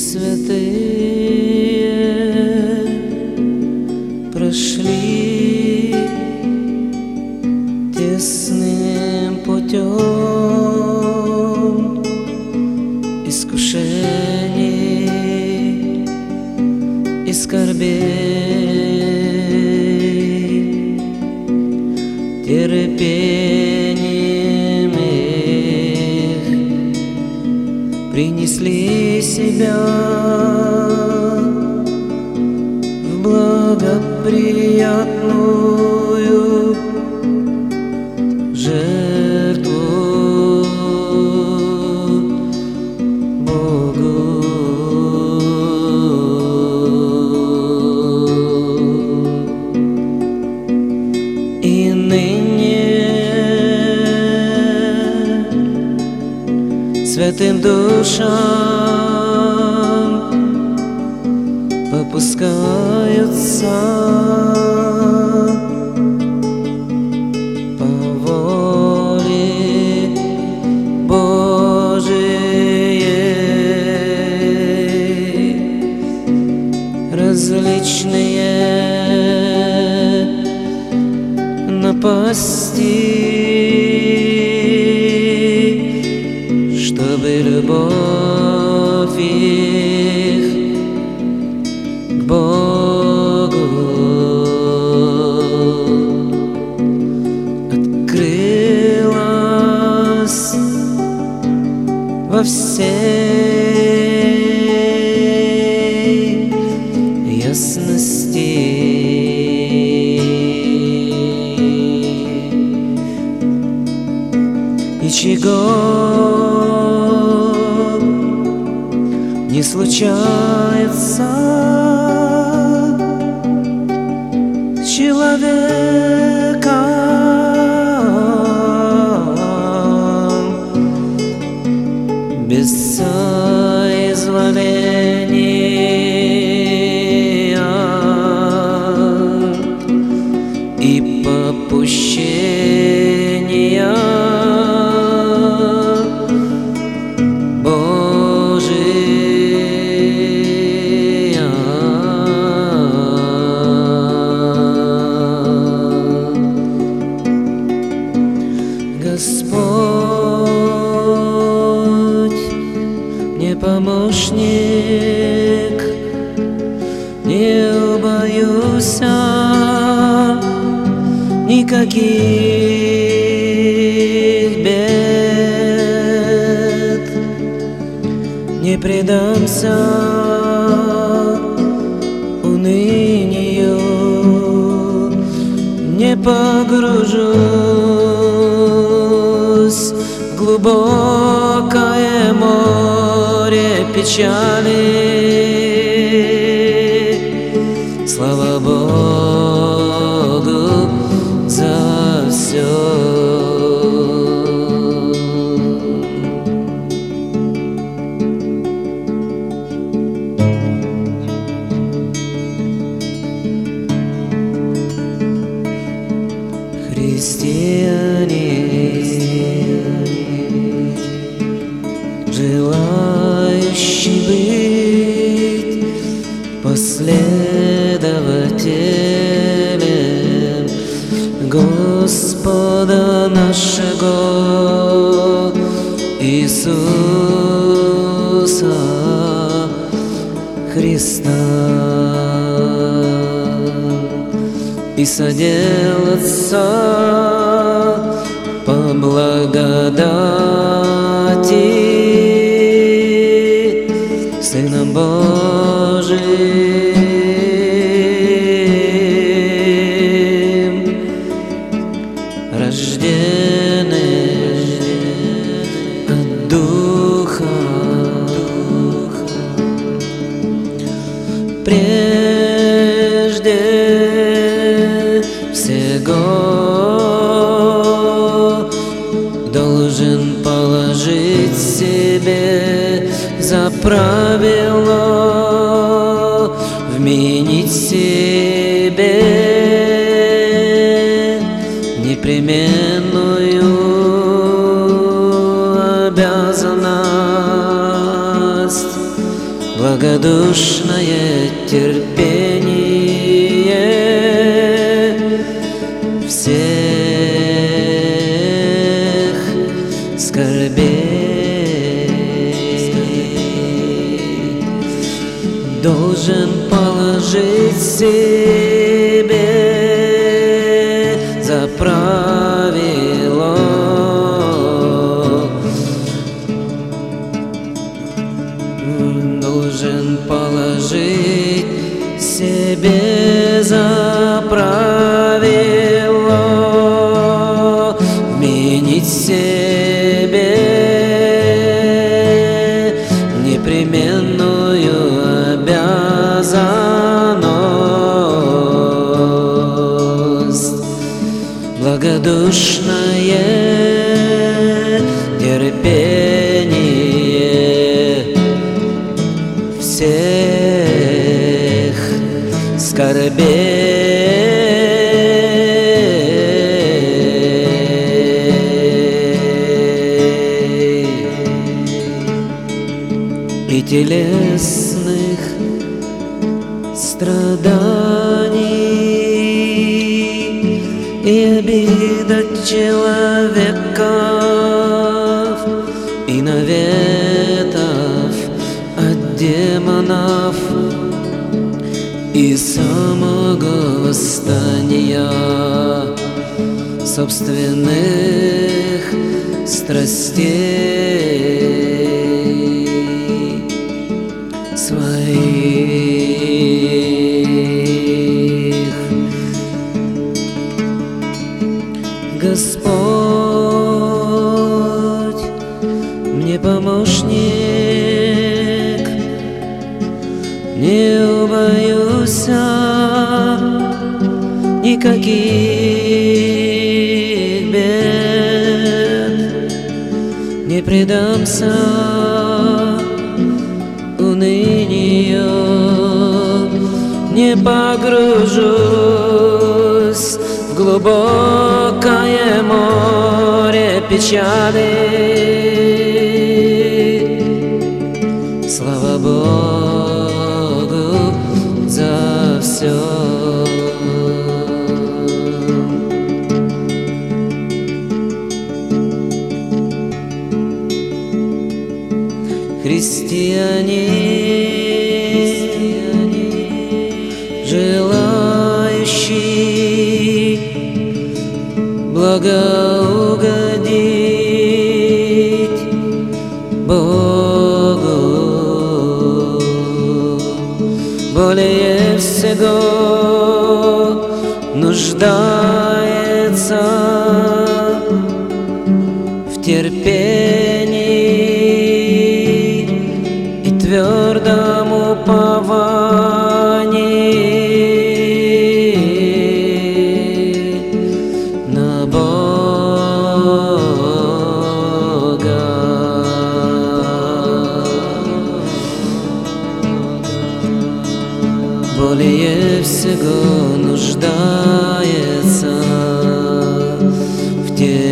святые прошли тесным путем искушений и скорбей, терпением их принесли себя в благоприятную жертву Богу. И ныне святым душам попускаются по воле Божией различные напасти, чтобы любовь их к Богу открылась во всей ясности. Ничего не случается с человеком без соизволения и попущения Господь мне помощник, не убоюсь никаких бед, не предамся унынию, не погружусь в глубокое море печали. Слава Богу за все. Христиане, желающий быть последователем Господа нашего Иисуса Христа и соделаться по благодати Сыном Божиим, рожденным от Духа, прежде всего должен положить себе за правило вменить себе непременную обязанность благодушное терпение всех скорбей. Должен положить себе за правило должен положить себе за правило вменить себе непременную обязанность, благодушное терпение всех скорбей. И телесных страданий, и обид от человеков, и наветов от демонов, и самого восстания собственных страстей своих. Господь мне помощник, не убоюсь никаких бед, не предамся унынию, не погружусь в глубокое море печали. Слава Богу за все. Христианин, желающий благоугодить Богу, более всего нуждается в терпении и твердом уповании на Бога. Более всего нуждается в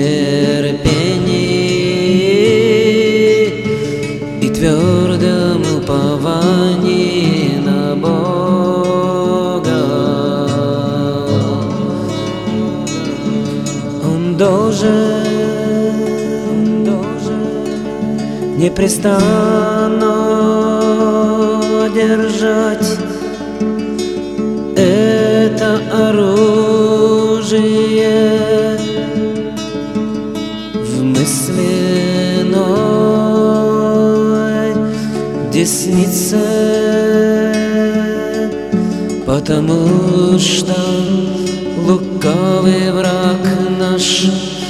терпении и твердом уповании на Бога. Он должен непрестанно держать это оружие в мысленной деснице, потому что лукавый враг наш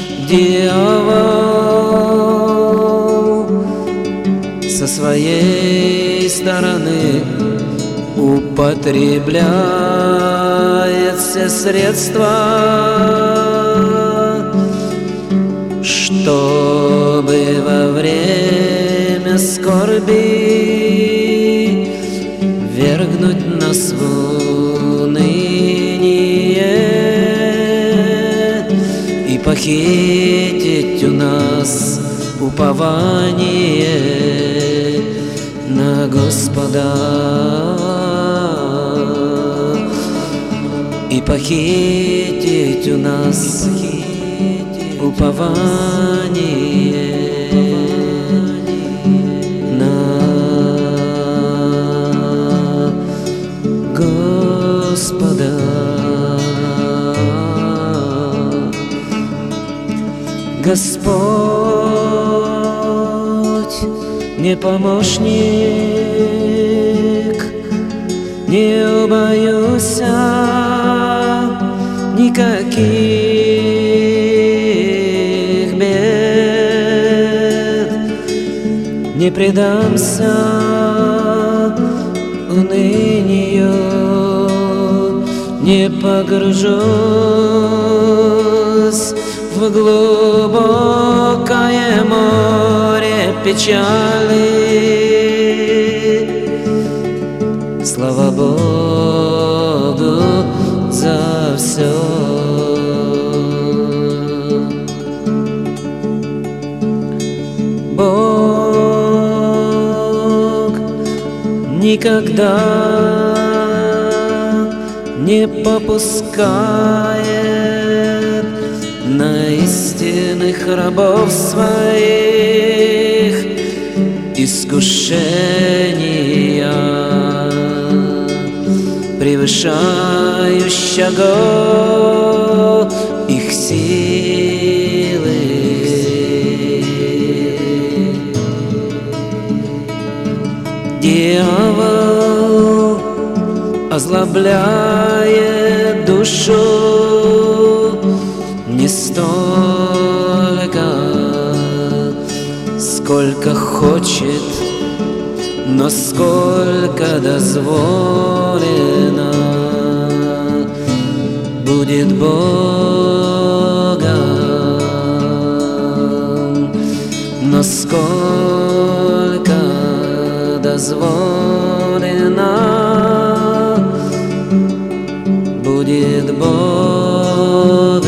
дьявол со своей стороны употребляет все средства, чтобы во время скорби вергнуть нас в уныние и похитить у нас упование на Господа и похитить у нас упование на Господа. Господь не помощник, не убоюсь никаких бед, не предамся унынию, не погружусь в глубокое море печали. Слава Богу за все. Бог никогда не попускает на истинных рабов своих искушения, превышающего их силы. Дьявол озлобляет душу не столько, сколько хочет, но сколько дозволено будет Богом, но сколько дозволено будет Богом.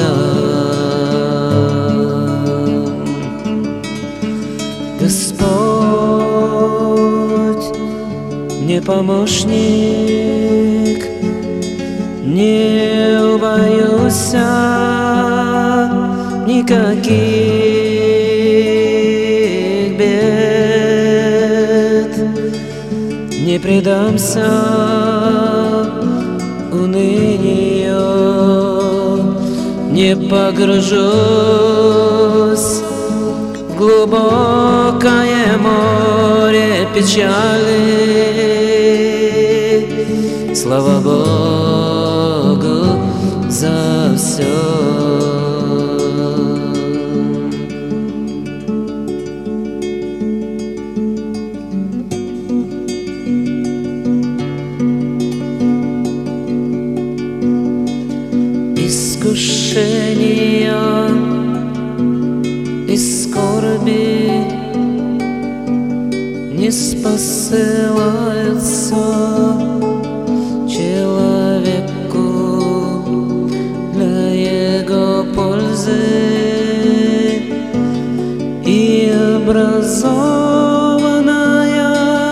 Господь не помощник, не убоюсь никаких бед, не предамся унынию, не погружусь в глубокое море печали. Слава Богу за все. Искушения и скорби не спосылаются человеку для его пользы, и образованная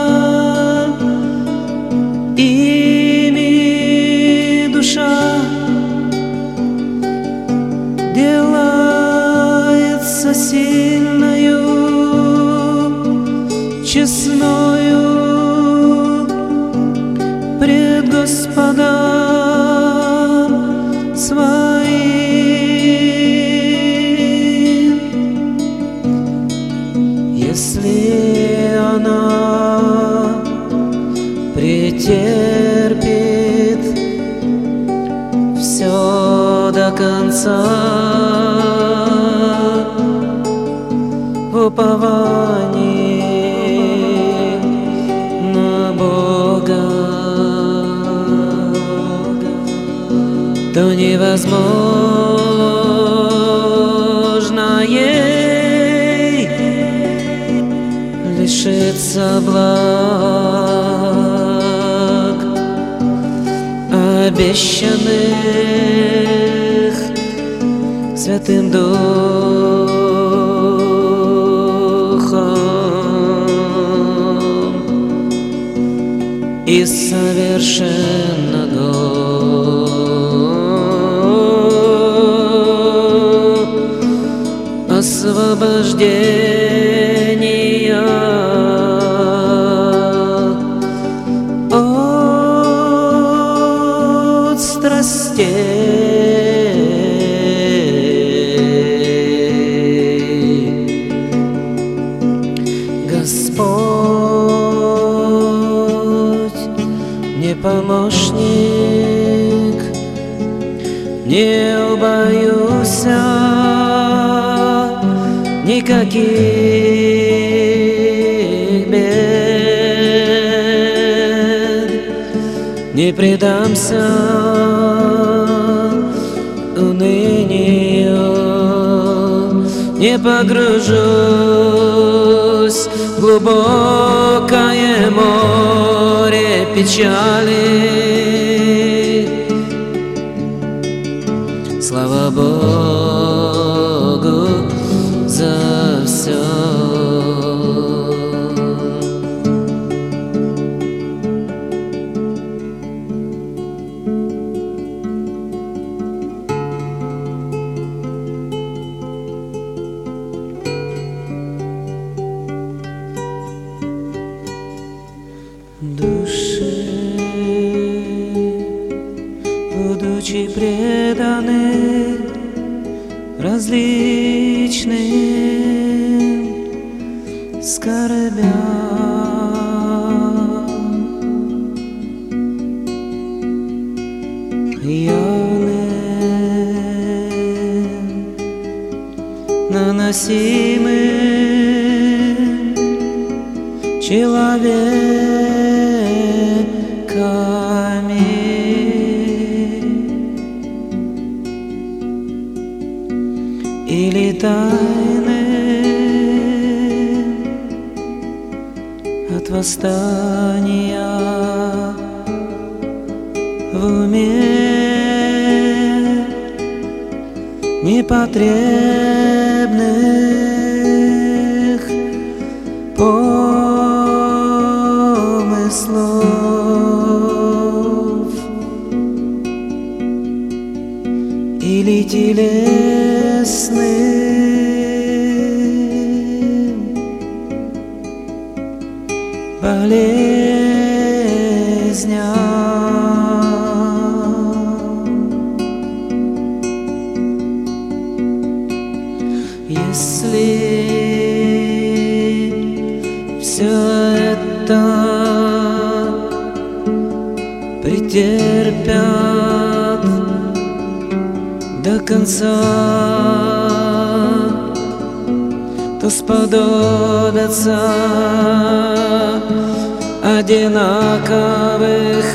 ими душа делается сильною, честною пред Господом своим. Если она претерпит все до конца в уповании на Бога, то невозможно ей лишиться благ, обещанных Святым Духом. и совершенного освобождения от страстей. Господь не помощник, не убоюсь никаких бед, не предамся унынию, не погружусь в глубокое море печали. Слава Богу за все. Души, будучи преданы различным скорбям, явным, наносимым человеками, или тайным от восстания в уме непотребных помыслов или телесных болезням. Если все это претерпят до конца, то сподобятся одинаковых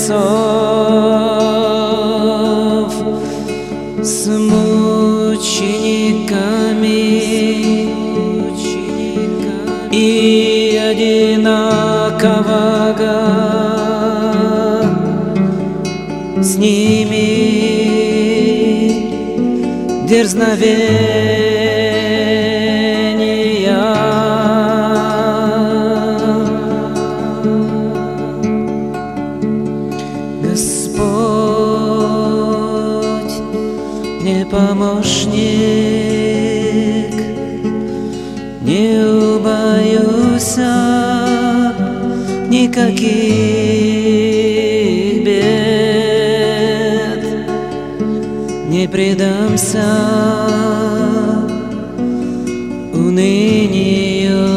венцов с мучениками и одинакового с ними дерзновения. Господь не помощник, не убоюсь никаких бед, не предамся унынию,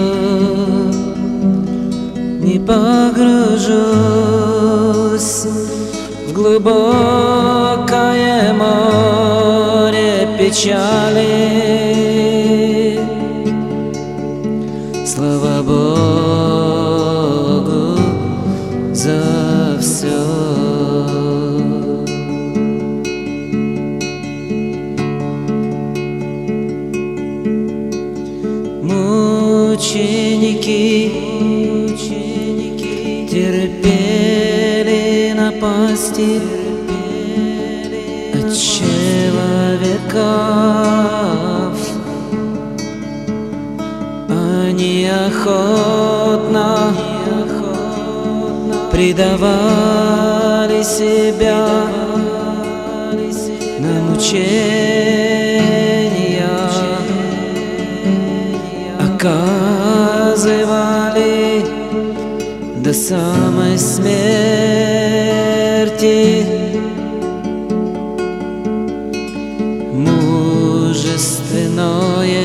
не погружусь в глубокое море печали. Слава Богу за все. Мученики терпели напасти от человеков. Они охотно предавали себя на мучения, оказывали до самой смерти. Мужественное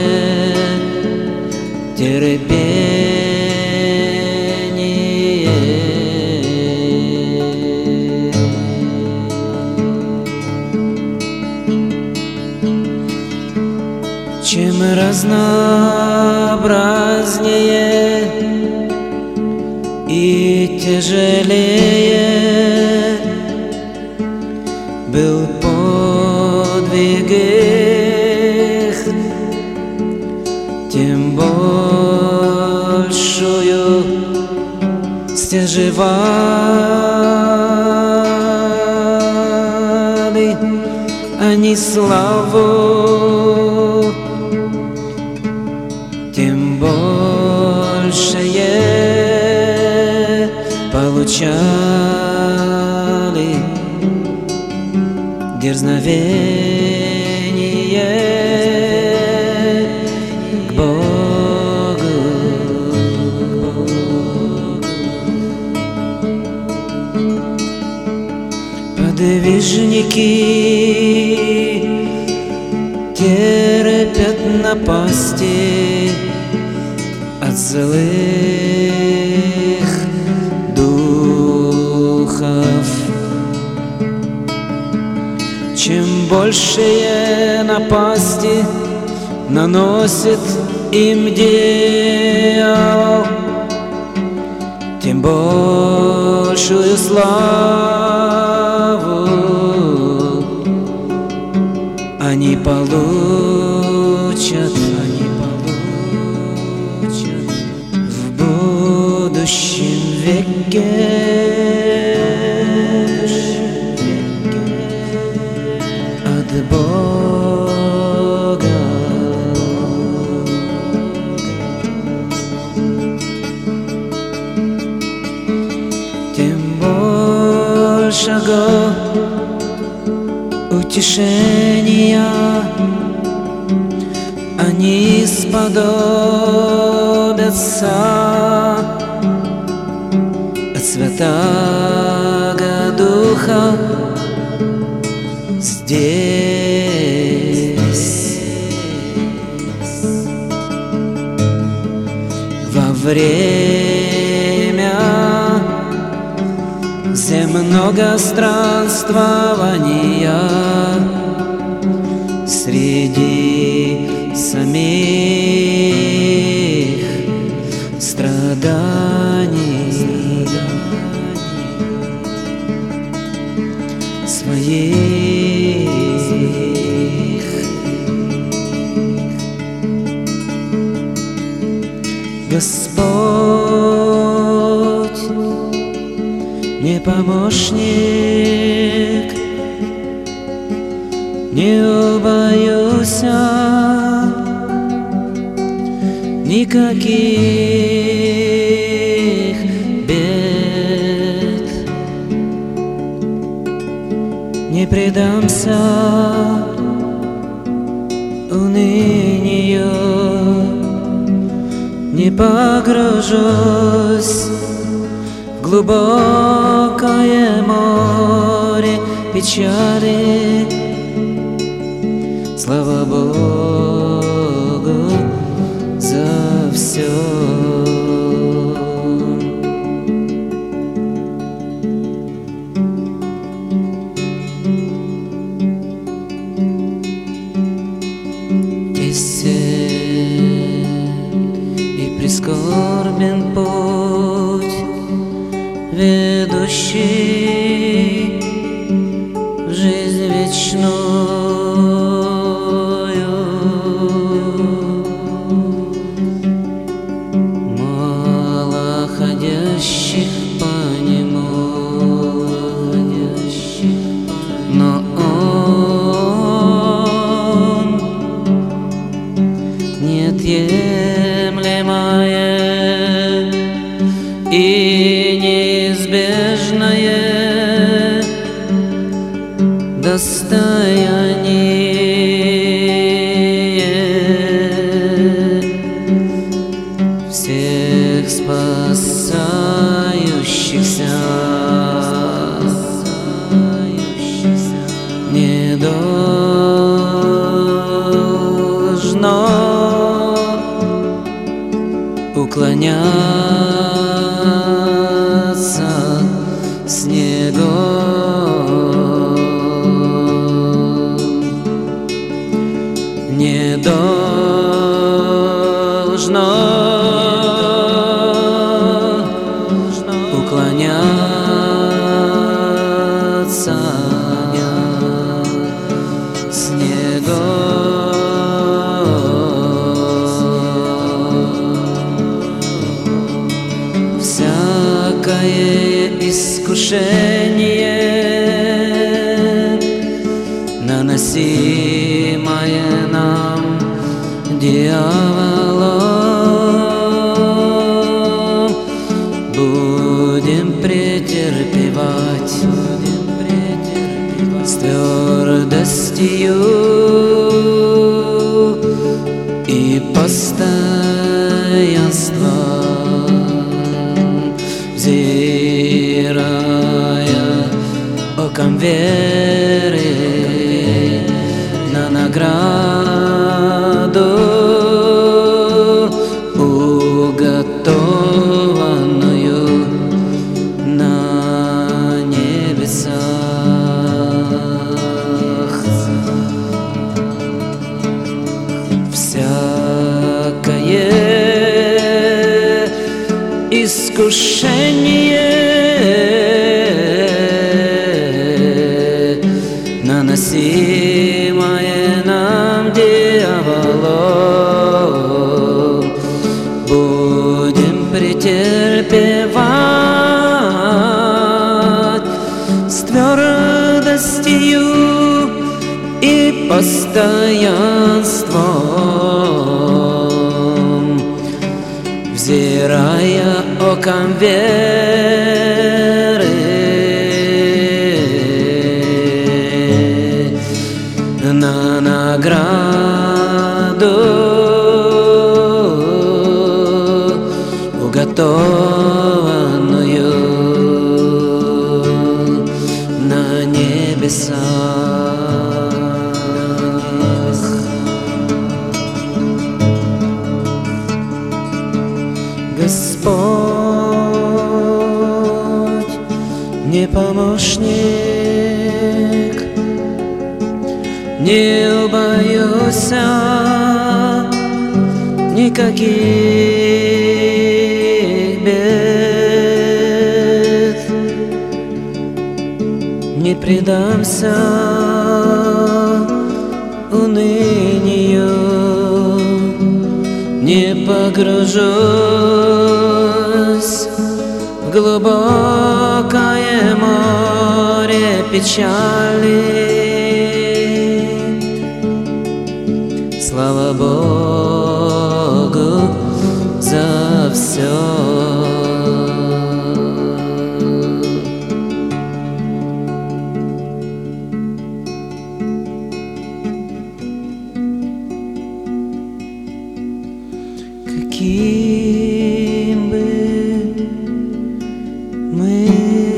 терпение. Чем разнообразнее и тяжелее был подвиг их, тем большую стяжевали они славу, тем большее получали дерзновение к Богу. Подвижники терпят напасти от злых духов. Чем большие напасти наносит им дьявол, тем большую славу они получат в будущем веке. От Бога. Тем большего утешения они сподобятся от Святаго Духа здесь. Во время земного странствования среди самих страданий своих Господь не помощник, не убоюсь никаких бед, не предамся унынию, не погружусь в глубокое море печали. Слава Богу за все. И прискорбен путь, ведущий в жизнь вечную. Мало ходящих по нему, но он неотъемлемое и неизбежное достояние всех спасающихся. Не должно уклоняться с него. Не должно уклоняться с него. Всякое искушение, наносимое нам дьяволом, будем претерпевать с твердостью и постоянством, взирая оком веры на награду, уготованную на небесах. Всякое искушение, наносимое нам дьяволом, будем претерпевать с твердостью и постоянством, взирая оком веры на награду, уготованную на небесах. Господь не помощник, не убоюсь никаких бед, не предамся унынию, не погружусь в глубокое море печали. Слава Богу за все. Каким бы мы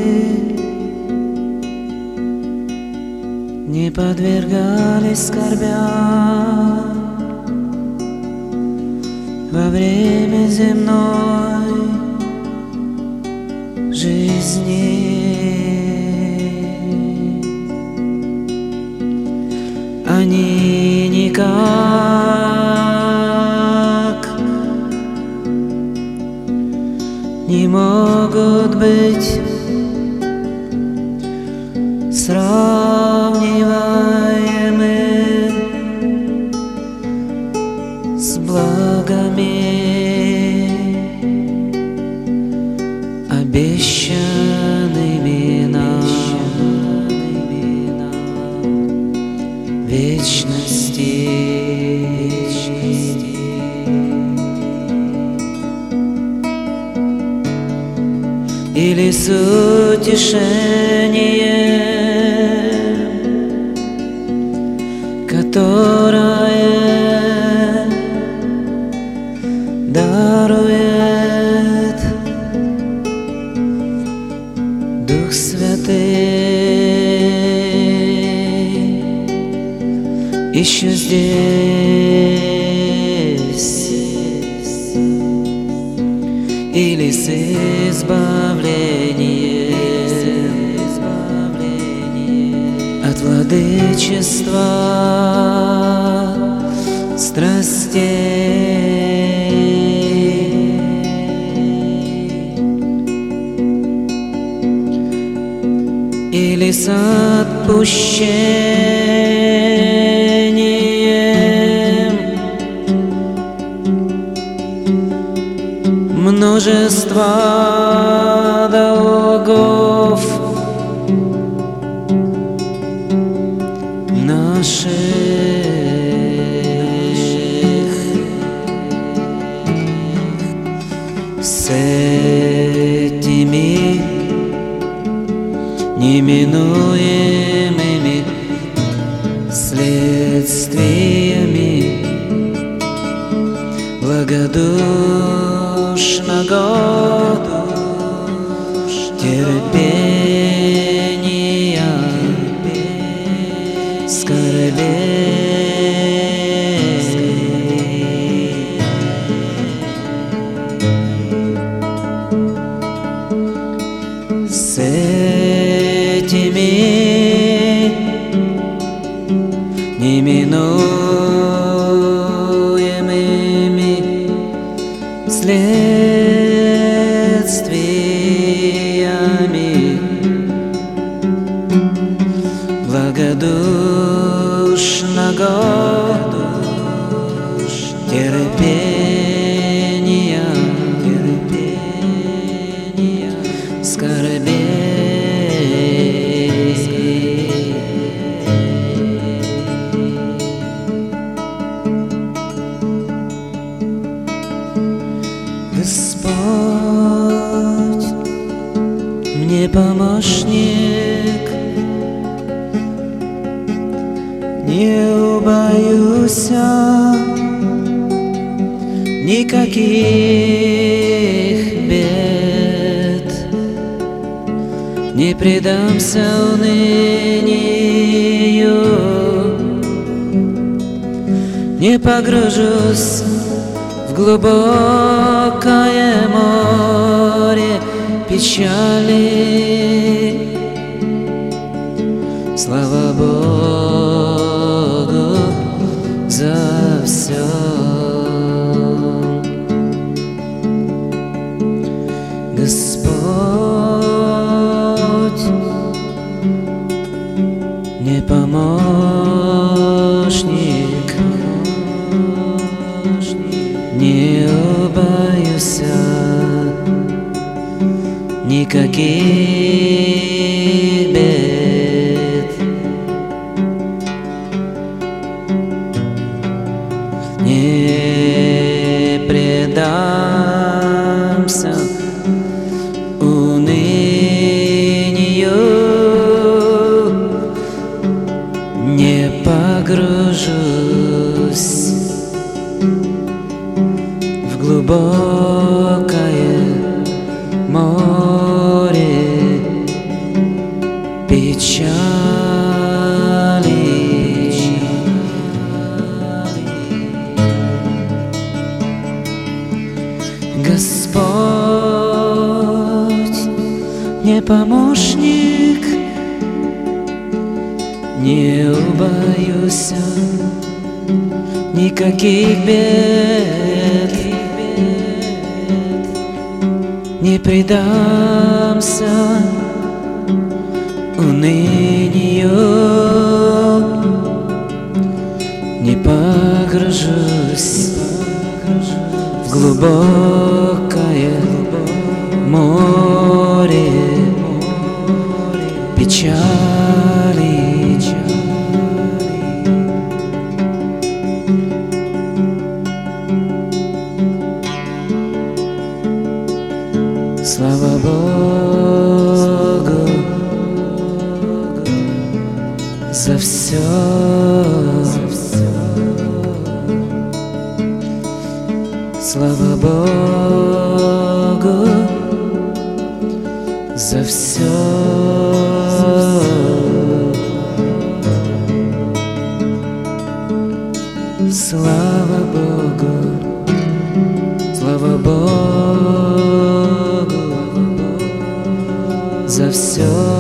не подвергались скорбям во время земной жизни, они никак не могут быть сравниваемы с благами, обещанными нам вечности. Или с утешением здесь или с избавлением от владычества страстей, или с отпущением множества долгов наших. С этими неминуемыми следствиями благодушного терпения скорбей, с этими неминуемыми следствиями благодушного терпения скорбей. Господь мне помощник, не убоюсь никаких бед, не предамся унынию, не погружусь в глубокое море печали. Слава Богу за все. Господь мне помощник, не убоюсь никаких бед, не предамся унынию, не погружусь в глубокое море печали. Господь мне помощник, не убоюсь никаких бед, не предамся унынию, не погружусь в глубокое море печали. Слава Богу за все. Слава Богу за все. Слава Богу, слава Богу за все.